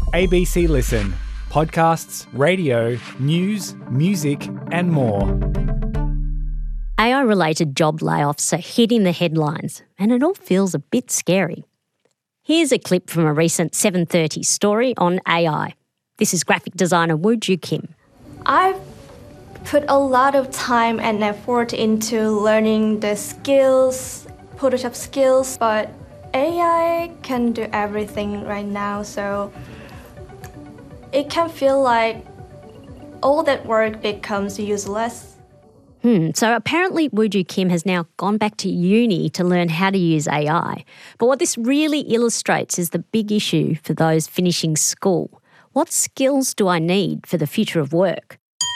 ABC Listen. Podcasts, radio, news, music and more. AI-related job layoffs are hitting the headlines and it all feels a bit scary. Here's a clip from a recent 7:30 story on AI. This is graphic designer Woo-Joo Kim. I've put a lot of time and effort into learning the skills, Photoshop skills, but AI can do everything right now, so it can feel like all that work becomes useless. So apparently Woo-Joo Kim has now gone back to uni to learn how to use AI. But what this really illustrates is the big issue for those finishing school. What skills do I need for the future of work?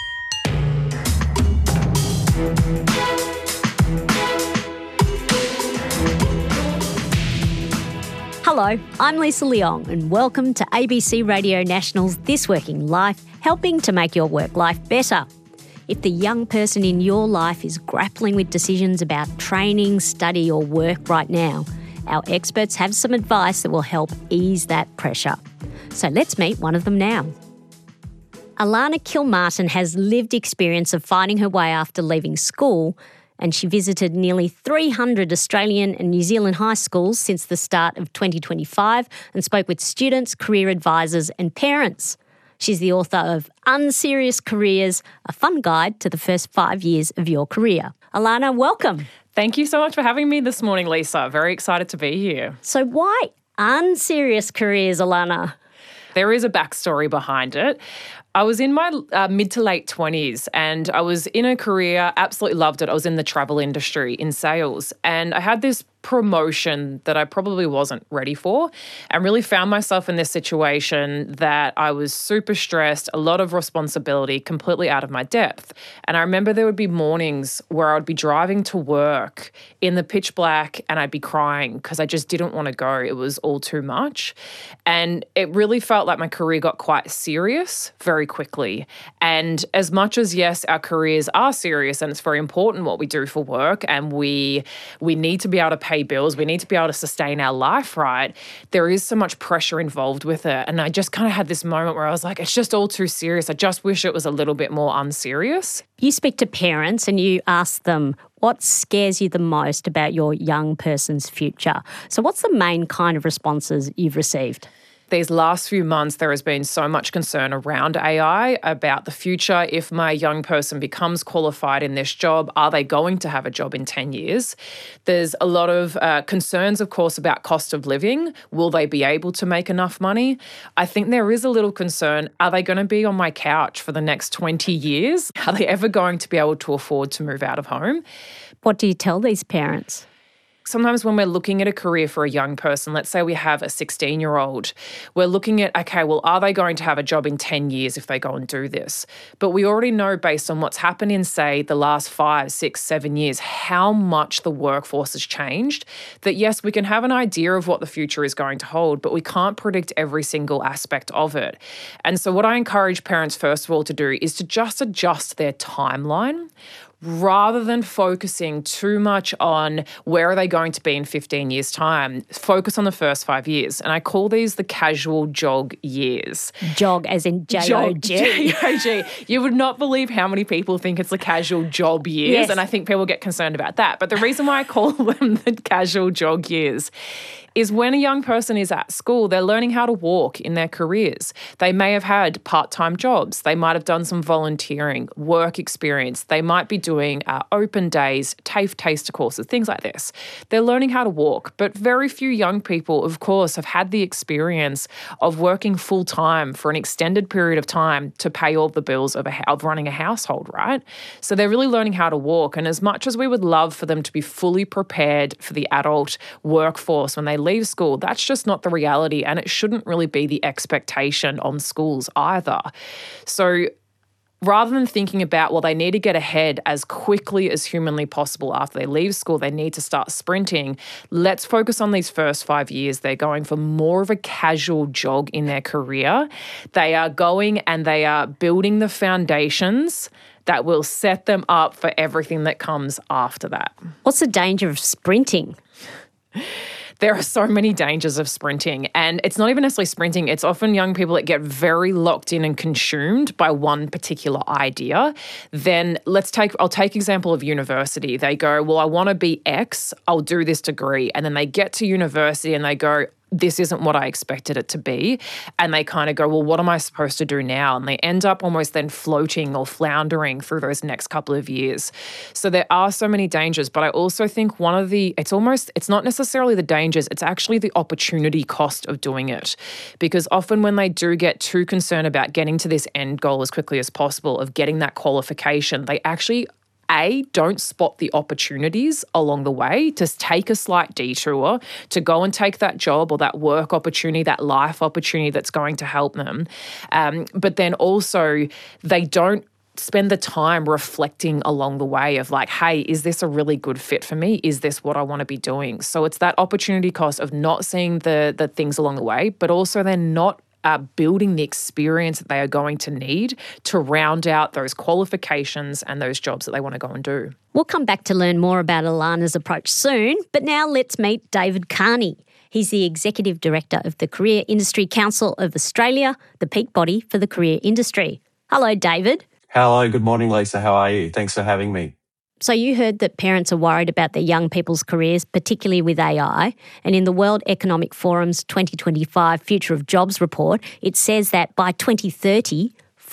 Hello, I'm Lisa Leong and welcome to ABC Radio National's This Working Life, helping to make your work life better. If the young person in your life is grappling with decisions about training, study or work right now, our experts have some advice that will help ease that pressure. So let's meet one of them now. Alana Kilmartin has lived experience of finding her way after leaving school, and she visited nearly 300 Australian and New Zealand high schools since the start of 2025 and spoke with students, career advisors and parents. She's the author of Unserious Careers, a fun guide to the first 5 years of your career. Alana, welcome. Thank you so much for having me this morning, Lisa. Very excited to be here. So why unserious careers, Alana? There is a backstory behind it. I was in my mid to late 20s and I was in a career, absolutely loved it. I was in the travel industry in sales and I had this promotion that I probably wasn't ready for and really found myself in this situation that I was super stressed, a lot of responsibility, completely out of my depth. And I remember there would be mornings where I would be driving to work in the pitch black and I'd be crying because I just didn't want to go. It was all too much. And it really felt like my career got quite serious very quickly. And as much as, yes, our careers are serious and it's very important what we do for work and we need to be able to pay bills, we need to be able to sustain our life, right? There is so much pressure involved with it. And I just kind of had this moment where I was like, it's just all too serious. I just wish it was a little bit more unserious. You speak to parents and you ask them, what scares you the most about your young person's future? So what's the main kind of responses you've received? These last few months, there has been so much concern around AI, about the future. If my young person becomes qualified in this job, are they going to have a job in 10 years? There's a lot of concerns, of course, about cost of living. Will they be able to make enough money? I think there is a little concern. Are they going to be on my couch for the next 20 years? Are they ever going to be able to afford to move out of home? What do you tell these parents? Sometimes when we're looking at a career for a young person, let's say we have a 16-year-old, we're looking at, okay, well, are they going to have a job in 10 years if they go and do this? But we already know based on what's happened in, say, the last 5, 6, 7 years, how much the workforce has changed, that yes, we can have an idea of what the future is going to hold, but we can't predict every single aspect of it. And so what I encourage parents, first of all, to do is to just adjust their timeline, rather than focusing too much on where are they going to be in 15 years' time, focus on the first 5 years. And I call these the casual jog years. Jog as in J-O-G. J-O-G. You would not believe how many people think it's the casual job years. Yes. And I think people get concerned about that. But the reason why I call them the casual jog years is when a young person is at school, they're learning how to walk in their careers. They may have had part-time jobs. They might have done some volunteering, work experience. They might be doing open days, TAFE taster courses, things like this. They're learning how to walk, but very few young people, of course, have had the experience of working full-time for an extended period of time to pay all the bills of running a household, right? So they're really learning how to walk. And as much as we would love for them to be fully prepared for the adult workforce when they leave school, that's just not the reality, and it shouldn't really be the expectation on schools either. So rather than thinking about, well, they need to get ahead as quickly as humanly possible after they leave school, they need to start sprinting, let's focus on these first 5 years. They're going for more of a casual jog in their career. They are going and they are building the foundations that will set them up for everything that comes after that. What's the danger of sprinting? There are so many dangers of sprinting, and it's not even necessarily sprinting. It's often young people that get very locked in and consumed by one particular idea. Then I'll take example of university. They go, well, I want to be X, I'll do this degree. And then they get to university and they go, this isn't what I expected it to be. And they kind of go, well, what am I supposed to do now? And they end up almost then floating or floundering through those next couple of years. So there are so many dangers, but I also think it's not necessarily the dangers, it's actually the opportunity cost of doing it. Because often when they do get too concerned about getting to this end goal as quickly as possible, of getting that qualification, they actually don't spot the opportunities along the way to take a slight detour, to go and take that job or that work opportunity, that life opportunity that's going to help them. But then also they don't spend the time reflecting along the way of like, hey, is this a really good fit for me? Is this what I want to be doing? So it's that opportunity cost of not seeing the things along the way, but also then not building the experience that they are going to need to round out those qualifications and those jobs that they want to go and do. We'll come back to learn more about Alana's approach soon, but now let's meet David Carney. He's the Executive Director of the Career Industry Council of Australia, the peak body for the career industry. Hello, David. Hello, good morning, Lisa. How are you? Thanks for having me. So you heard that parents are worried about their young people's careers, particularly with AI. And in the World Economic Forum's 2025 Future of Jobs report, it says that by 2030,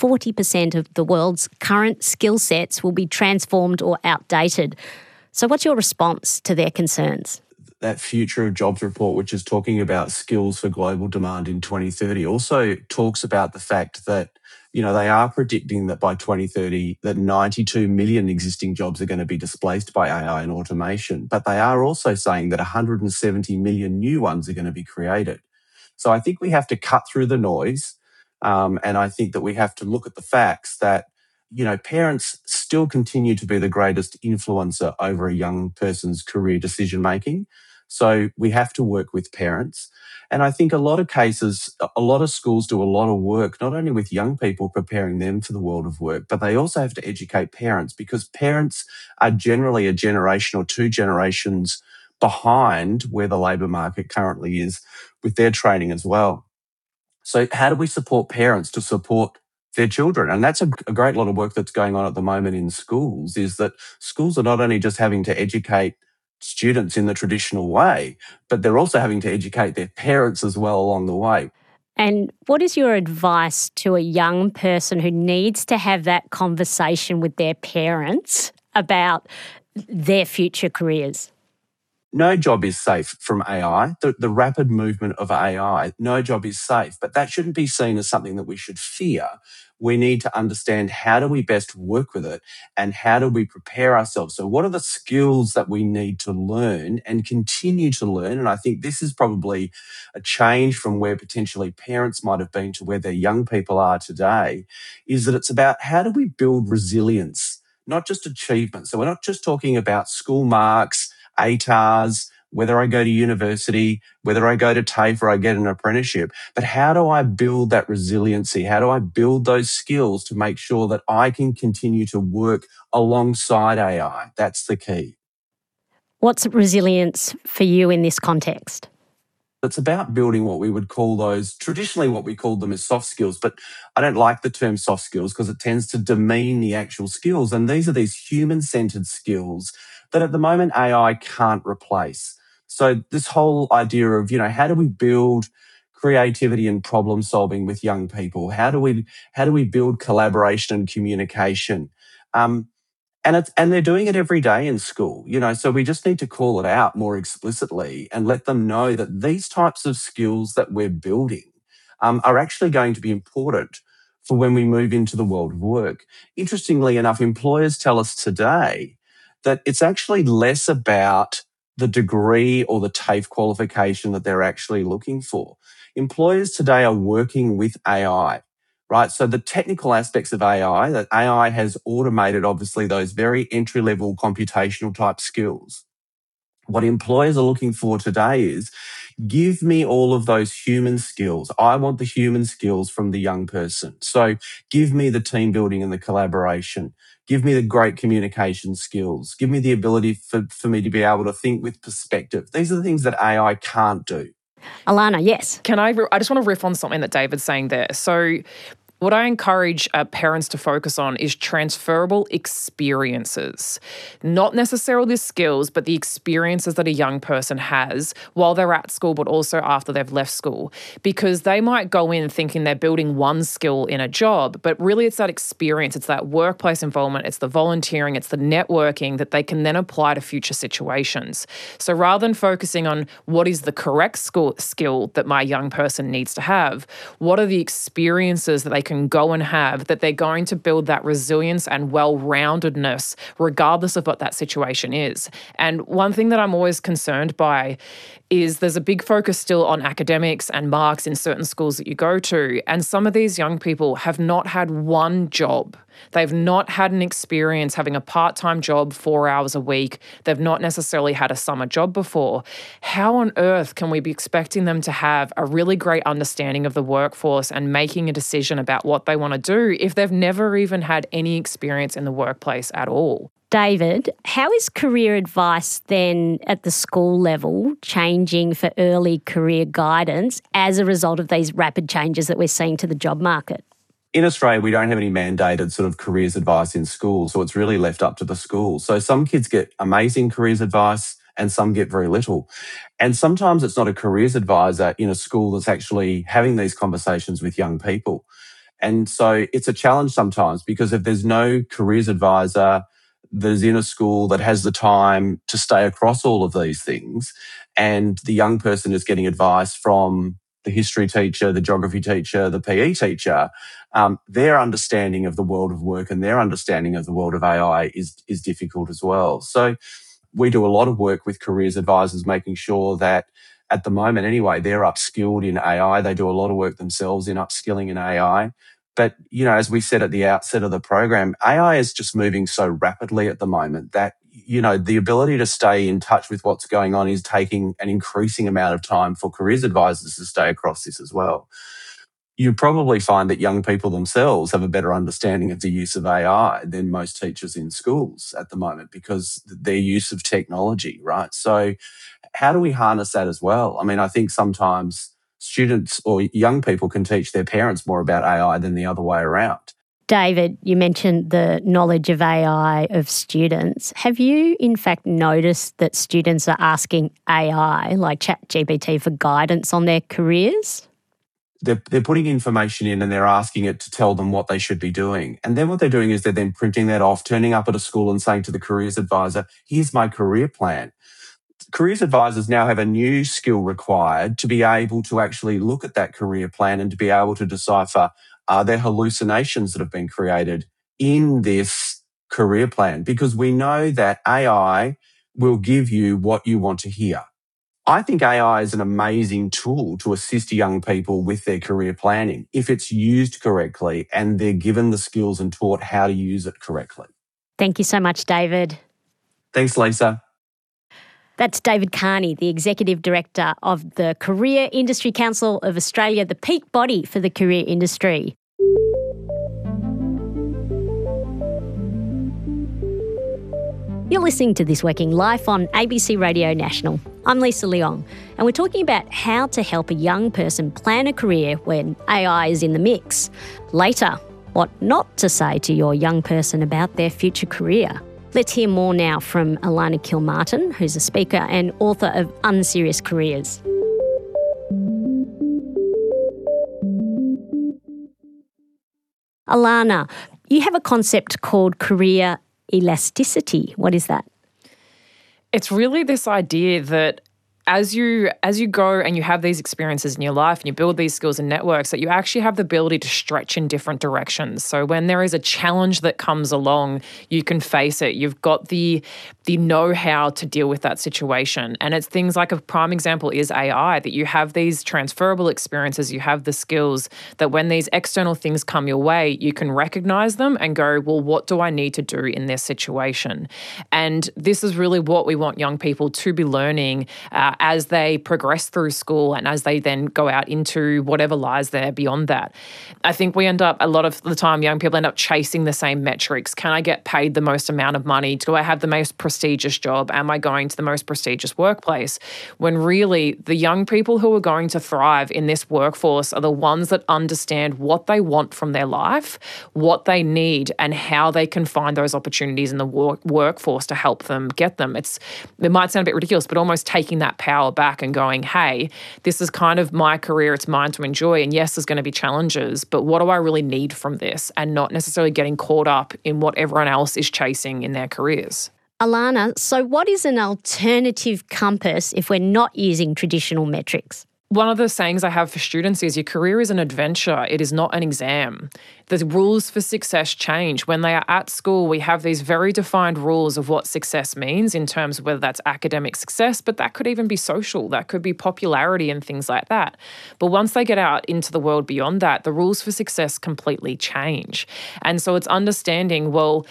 40% of the world's current skill sets will be transformed or outdated. So what's your response to their concerns? That Future of Jobs report, which is talking about skills for global demand in 2030, also talks about the fact that they are predicting that by 2030 that 92 million existing jobs are going to be displaced by AI and automation. But they are also saying that 170 million new ones are going to be created. So I think we have to cut through the noise. And I think that we have to look at the facts that, parents still continue to be the greatest influencer over a young person's career decision-making. So we have to work with parents. And I think a lot of cases, a lot of schools do a lot of work, not only with young people, preparing them for the world of work, but they also have to educate parents, because parents are generally a generation or two generations behind where the labour market currently is with their training as well. So how do we support parents to support their children? And that's a great lot of work that's going on at the moment in schools, is that schools are not only just having to educate students in the traditional way, but they're also having to educate their parents as well along the way. And what is your advice to a young person who needs to have that conversation with their parents about their future careers? No job is safe from AI. The rapid movement of AI, no job is safe, but that shouldn't be seen as something that we should fear. We need to understand, how do we best work with it and how do we prepare ourselves? So what are the skills that we need to learn and continue to learn? And I think this is probably a change from where potentially parents might have been to where their young people are today, is that it's about how do we build resilience, not just achievement. So we're not just talking about school marks, ATARs, whether I go to university, whether I go to TAFE or I get an apprenticeship, but how do I build that resiliency? How do I build those skills to make sure that I can continue to work alongside AI? That's the key. What's resilience for you in this context? It's about building what we would call those, traditionally what we called them as soft skills, but I don't like the term soft skills because it tends to demean the actual skills. And these are these human-centered skills that at the moment AI can't replace. So this whole idea of, how do we build creativity and problem solving with young people? How do we build collaboration and communication? And they're doing it every day in school, so we just need to call it out more explicitly and let them know that these types of skills that we're building are actually going to be important for when we move into the world of work. Interestingly enough, employers tell us today that it's actually less about the degree or the TAFE qualification that they're actually looking for. Employers today are working with AI. Right. So the technical aspects of AI, that AI has automated, obviously, those very entry-level computational type skills. What employers are looking for today is Give me all of those human skills. I want the human skills from the young person. So give me the team building and the collaboration. Give me the great communication skills. Give me the ability for me to be able to think with perspective. These are the things that AI can't do. Alana, yes. I just want to riff on something that David's saying there. So what I encourage parents to focus on is transferable experiences, not necessarily the skills, but the experiences that a young person has while they're at school, but also after they've left school, because they might go in thinking they're building one skill in a job, but really it's that experience, it's that workplace involvement, it's the volunteering, it's the networking that they can then apply to future situations. So rather than focusing on what is the correct skill that my young person needs to have, what are the experiences that they can go and have that they're going to build that resilience and well-roundedness regardless of what that situation is. And one thing that I'm always concerned by is there's a big focus still on academics and marks in certain schools that you go to, and some of these young people have not had one job. They've not had an experience having a part-time job 4 hours a week. They've not necessarily had a summer job before. How on earth can we be expecting them to have a really great understanding of the workforce and making a decision about what they want to do if they've never even had any experience in the workplace at all? David, how is career advice then at the school level changing for early career guidance as a result of these rapid changes that we're seeing to the job market? In Australia, we don't have any mandated sort of careers advice in schools, so it's really left up to the school. So some kids get amazing careers advice and some get very little. And sometimes it's not a careers advisor in a school that's actually having these conversations with young people. And so it's a challenge sometimes because if there's no careers advisor that's in a school that has the time to stay across all of these things, and the young person is getting advice from the history teacher, the geography teacher, the PE teacher, their understanding of the world of work and their understanding of the world of AI is difficult as well. So we do a lot of work with careers advisors, making sure that at the moment anyway, they're upskilled in AI. They do a lot of work themselves in upskilling in AI. But, you know, as we said at the outset of the program, AI is just moving so rapidly at the moment that, you know, the ability to stay in touch with what's going on is taking an increasing amount of time for careers advisors to stay across this as well. You probably find that young people themselves have a better understanding of the use of AI than most teachers in schools at the moment because their use of technology, right? So how do we harness that as well? I mean, I think sometimes students or young people can teach their parents more about AI than the other way around. David, you mentioned the knowledge of AI of students. Have you, in fact, noticed that students are asking AI, like ChatGPT, for guidance on their careers? They're putting information in and they're asking it to tell them what they should be doing. And then what they're doing is they're then printing that off, turning up at a school and saying to the careers advisor, here's my career plan. Careers advisors now have a new skill required to be able to actually look at that career plan and to be able to decipher, are there hallucinations that have been created in this career plan? Because we know that AI will give you what you want to hear. I think AI is an amazing tool to assist young people with their career planning if it's used correctly and they're given the skills and taught how to use it correctly. Thank you so much, David. Thanks, Lisa. That's David Carney, the Executive Director of the Career Industry Council of Australia, the peak body for the career industry. You're listening to This Working Life on ABC Radio National. I'm Lisa Leong, and we're talking about how to help a young person plan a career when AI is in the mix. Later, what not to say to your young person about their future career. Let's hear more now from Alana Kilmartin, who's a speaker and author of Unserious Careers. Alana, you have a concept called career elasticity. What is that? It's really this idea that as you go and you have these experiences in your life and you build these skills and networks, that you actually have the ability to stretch in different directions. So when there is a challenge that comes along, you can face it. You've got the know-how to deal with that situation. And it's things like, a prime example is AI, that you have these transferable experiences, you have the skills that when these external things come your way, you can recognize them and go, well, what do I need to do in this situation? And this is really what we want young people to be learning as they progress through school and as they then go out into whatever lies there beyond that. I think we end up, a lot of the time, young people end up chasing the same metrics. Can I get paid the most amount of money? Do I have the most prestigious job? Am I going to the most prestigious workplace? When really the young people who are going to thrive in this workforce are the ones that understand what they want from their life, what they need, and how they can find those opportunities in the workforce to help them get them. It might sound a bit ridiculous, but almost taking that power back and going, hey, this is kind of my career, it's mine to enjoy. And yes, there's going to be challenges, but what do I really need from this? And not necessarily getting caught up in what everyone else is chasing in their careers. Alana, so what is an alternative compass if we're not using traditional metrics? One of the sayings I have for students is your career is an adventure. It is not an exam. The rules for success change. When they are at school, we have these very defined rules of what success means in terms of whether that's academic success, but that could even be social. That could be popularity and things like that. But once they get out into the world beyond that, the rules for success completely change. And so it's understanding, well,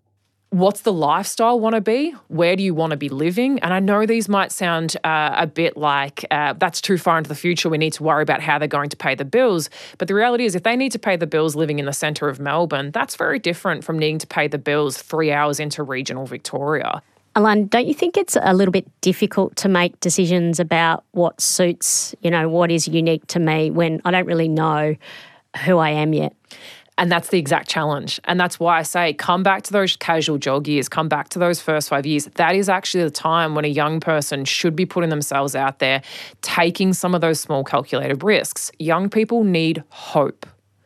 what's the lifestyle want to be? Where do you want to be living? And I know these might sound a bit like that's too far into the future. We need to worry about how they're going to pay the bills. But the reality is if they need to pay the bills living in the centre of Melbourne, that's very different from needing to pay the bills 3 hours into regional Victoria. Alana, don't you think it's a little bit difficult to make decisions about what suits, what is unique to me when I don't really know who I am yet? And that's the exact challenge. And that's why I say come back to those casual jog years, come back to those first 5 years. That is actually the time when a young person should be putting themselves out there, taking some of those small calculated risks. Young people need hope.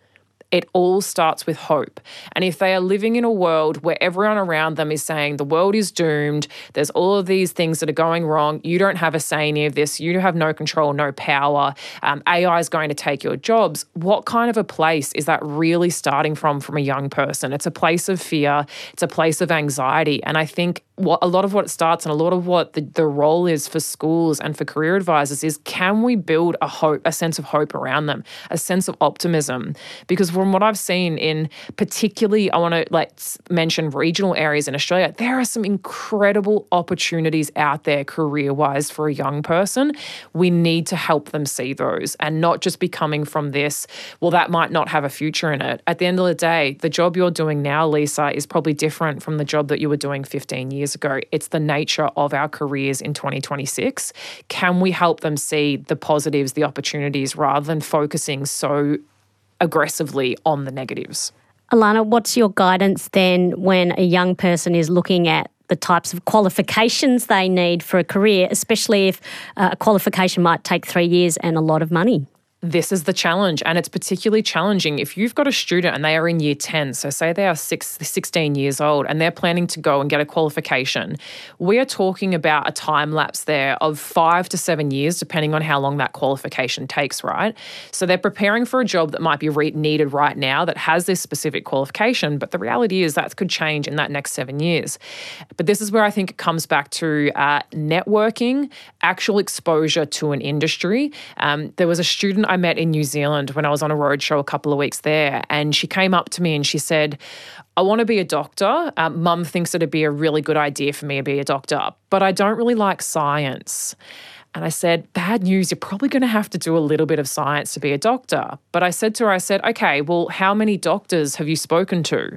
It all starts with hope. And if they are living in a world where everyone around them is saying the world is doomed, there's all of these things that are going wrong, you don't have a say in any of this, you have no control, no power, AI is going to take your jobs, what kind of a place is that really starting from a young person? It's a place of fear, it's a place of anxiety. And I think a lot of what it starts and a lot of what the role is for schools and for career advisors is, can we build a sense of hope around them, a sense of optimism? Because from what I've seen in particularly, I want to mention regional areas in Australia, there are some incredible opportunities out there career-wise for a young person. We need to help them see those and not just be coming from this, well, that might not have a future in it. At the end of the day, the job you're doing now, Lisa, is probably different from the job that you were doing 15 years ago. It's the nature of our careers in 2026. Can we help them see the positives, the opportunities, rather than focusing so aggressively on the negatives? Alana, what's your guidance then when a young person is looking at the types of qualifications they need for a career, especially if a qualification might take 3 years and a lot of money? This is the challenge, and it's particularly challenging if you've got a student and they are in year 10, so say they are 16 years old and they're planning to go and get a qualification. We are talking about a time lapse there of 5 to 7 years, depending on how long that qualification takes, right? So they're preparing for a job that might be needed right now that has this specific qualification, but the reality is that could change in that next 7 years. But this is where I think it comes back to networking, actual exposure to an industry. There was a student I met in New Zealand when I was on a roadshow a couple of weeks there, and she came up to me and she said, I want to be a doctor. Mum thinks it'd be a really good idea for me to be a doctor, but I don't really like science. And I said, bad news, you're probably going to have to do a little bit of science to be a doctor. But I said to her, okay, well, how many doctors have you spoken to?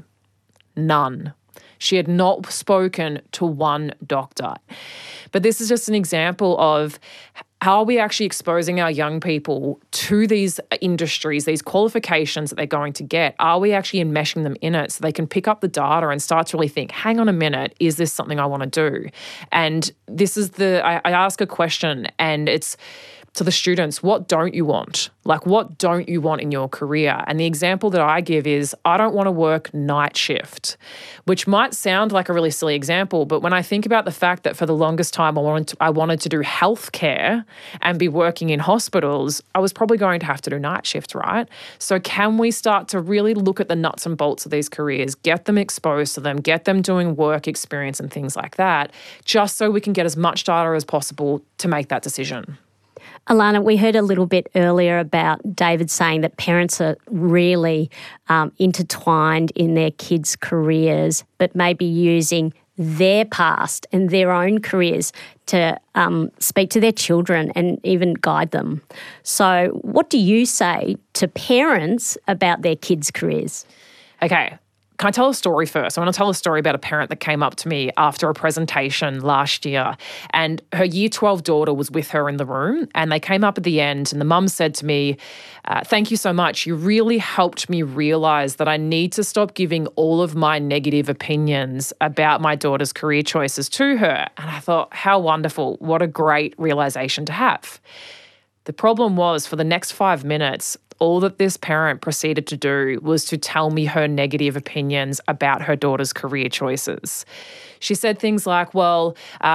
None. She had not spoken to one doctor. But this is just an example of how are we actually exposing our young people to these industries, these qualifications that they're going to get? Are we actually enmeshing them in it so they can pick up the data and start to really think, hang on a minute, is this something I want to do? And this is I ask a question and it's to the students, what don't you want? Like, what don't you want in your career? And the example that I give is, I don't want to work night shift, which might sound like a really silly example, but when I think about the fact that for the longest time I wanted to do healthcare and be working in hospitals, I was probably going to have to do night shift, right? So can we start to really look at the nuts and bolts of these careers, get them exposed to them, get them doing work experience and things like that, just so we can get as much data as possible to make that decision? Alana, we heard a little bit earlier about David saying that parents are really intertwined in their kids' careers, but maybe using their past and their own careers to speak to their children and even guide them. So what do you say to parents about their kids' careers? Okay. Can I tell a story first? I want to tell a story about a parent that came up to me after a presentation last year, and her year 12 daughter was with her in the room, and they came up at the end, and the mum said to me, "Thank you so much. You really helped me realise that I need to stop giving all of my negative opinions about my daughter's career choices to her." And I thought, how wonderful. What a great realisation to have. The problem was, for the next 5 minutes, all that this parent proceeded to do was to tell me her negative opinions about her daughter's career choices. She said things like, well,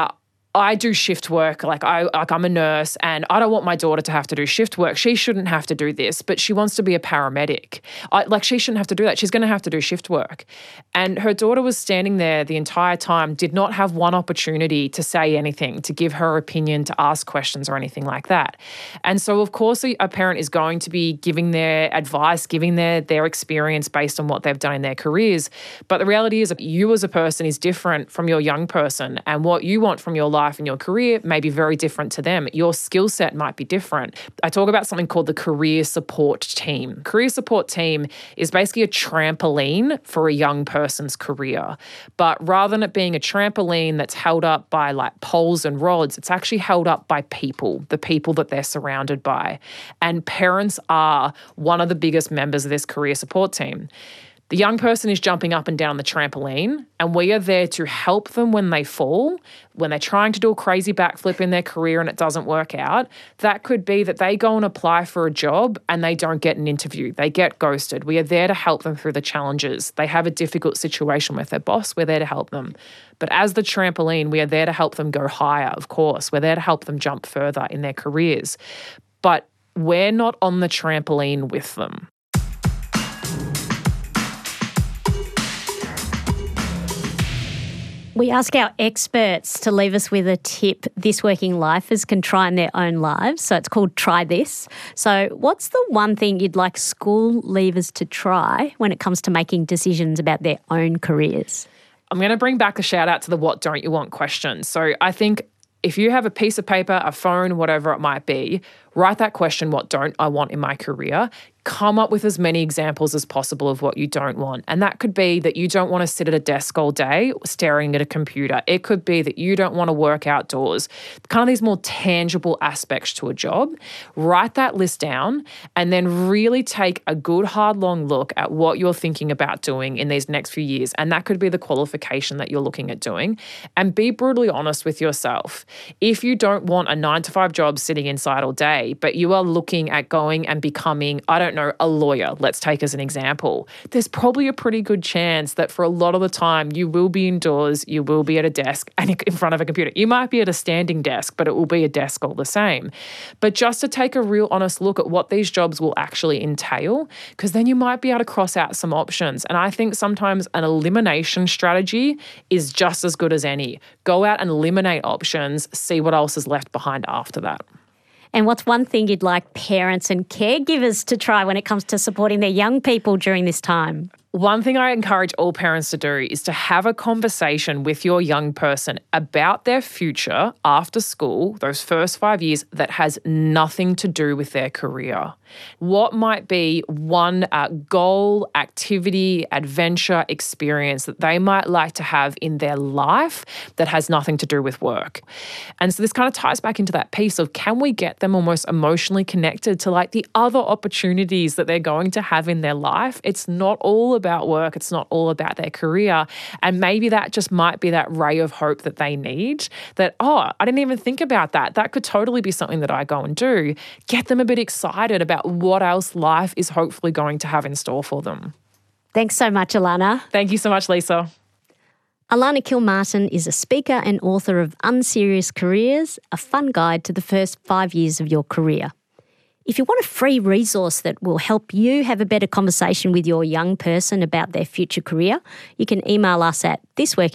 I do shift work, I'm a nurse, and I don't want my daughter to have to do shift work. She shouldn't have to do this, but she wants to be a paramedic. She shouldn't have to do that. She's going to have to do shift work. And her daughter was standing there the entire time, did not have one opportunity to say anything, to give her opinion, to ask questions or anything like that. And so, of course, a parent is going to be giving their advice, giving their experience based on what they've done in their careers. But the reality is that you as a person is different from your young person, and what you want from your life and your career may be very different to them. Your skill set might be different. I talk about something called the career support team. Career support team is basically a trampoline for a young person's career. But rather than it being a trampoline that's held up by like poles and rods, it's actually held up by people, the people that they're surrounded by. And parents are one of the biggest members of this career support team. The young person is jumping up and down the trampoline, and we are there to help them when they fall, when they're trying to do a crazy backflip in their career and it doesn't work out. That could be that they go and apply for a job and they don't get an interview. They get ghosted. We are there to help them through the challenges. They have a difficult situation with their boss. We're there to help them. But as the trampoline, we are there to help them go higher, of course. We're there to help them jump further in their careers. But we're not on the trampoline with them. We ask our experts to leave us with a tip this working lifers can try in their own lives. So it's called Try This. So what's the one thing you'd like school leavers to try when it comes to making decisions about their own careers? I'm going to bring back a shout out to the what don't you want question. So I think if you have a piece of paper, a phone, whatever it might be, write that question, what don't I want in my career? Come up with as many examples as possible of what you don't want. And that could be that you don't want to sit at a desk all day staring at a computer. It could be that you don't want to work outdoors. Kind of these more tangible aspects to a job. Write that list down and then really take a good hard long look at what you're thinking about doing in these next few years. And that could be the qualification that you're looking at doing. And be brutally honest with yourself. If you don't want a 9-to-5 job sitting inside all day, but you are looking at going and becoming, a lawyer, let's take as an example, there's probably a pretty good chance that for a lot of the time you will be indoors, you will be at a desk and in front of a computer. You might be at a standing desk, but it will be a desk all the same. But just to take a real honest look at what these jobs will actually entail, because then you might be able to cross out some options. And I think sometimes an elimination strategy is just as good as any. Go out and eliminate options, see what else is left behind after that. And what's one thing you'd like parents and caregivers to try when it comes to supporting their young people during this time? One thing I encourage all parents to do is to have a conversation with your young person about their future after school, those first 5 years, that has nothing to do with their career. What might be one goal, activity, adventure, experience that they might like to have in their life that has nothing to do with work? And so this kind of ties back into that piece of, can we get them almost emotionally connected to like the other opportunities that they're going to have in their life? It's not all about work. It's not all about their career. And maybe that just might be that ray of hope that they need, that, oh, I didn't even think about that. That could totally be something that I go and do. Get them a bit excited about what else life is hopefully going to have in store for them. Thanks so much, Alana. Thank you so much, Lisa. Alana Kilmartin is a speaker and author of Unserious Careers, a fun guide to the first 5 years of your career. If you want a free resource that will help you have a better conversation with your young person about their future career, you can email us at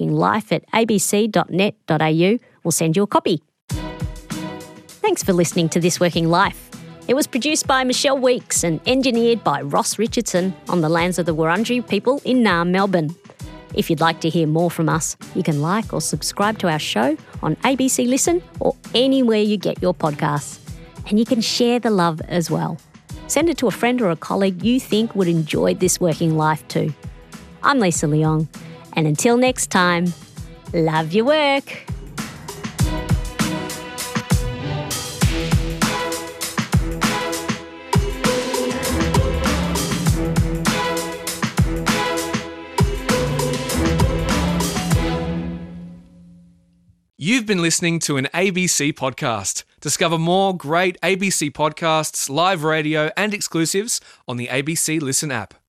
thisworkinglife@abc.net.au. We'll send you a copy. Thanks for listening to This Working Life. It was produced by Michelle Weeks and engineered by Ross Richardson on the lands of the Wurundjeri people in Naarm, Melbourne. If you'd like to hear more from us, you can like or subscribe to our show on ABC Listen or anywhere you get your podcasts. And you can share the love as well. Send it to a friend or a colleague you think would enjoy This Working Life too. I'm Lisa Leong, and until next time, love your work. You've been listening to an ABC podcast. Discover more great ABC podcasts, live radio, and exclusives on the ABC Listen app.